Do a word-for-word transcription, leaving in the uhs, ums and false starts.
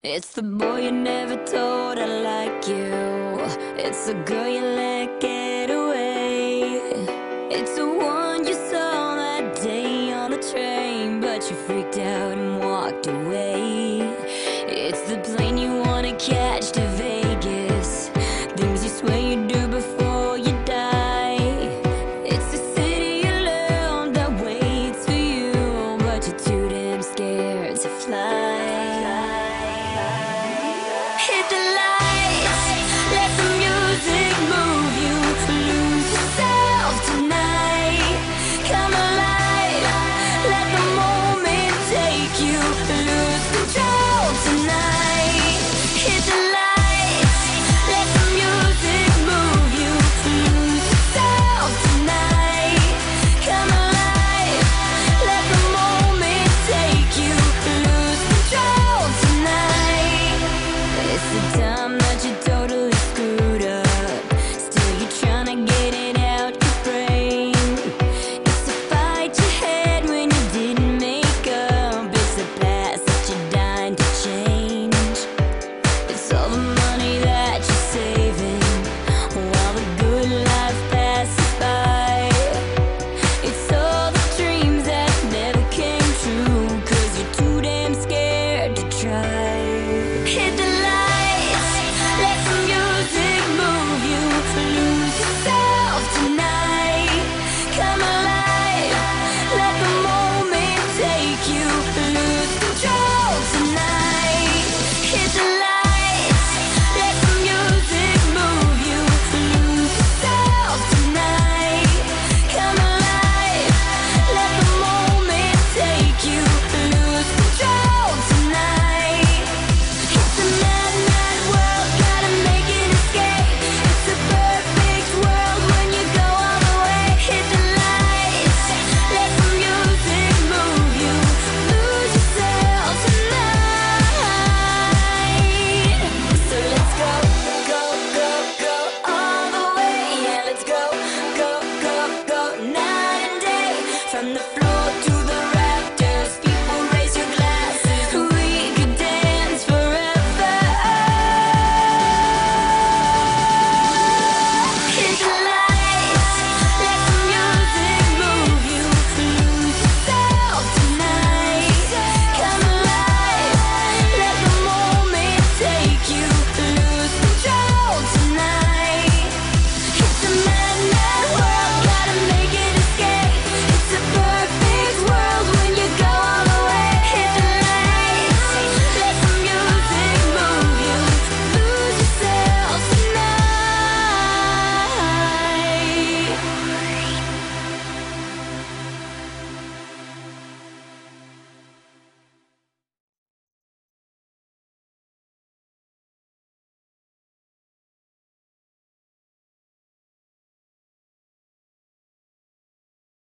It's the boy you never told I like you. It's the girl you let get away. It's the one you saw that day on the train, but you freaked out and walked away. It's the plane you wanna catch to Vegas, things you swear you do before you die. It's the city you love that waits for you, but you're too damn scared to fly. Hit the lights, let the music move you. Lose yourself tonight. Come alive, let the moment take you. Lose control tonight. Hit the lights, let the music move you. Lose yourself tonight. Come alive, let the moment take you. Lose control tonight. It's the time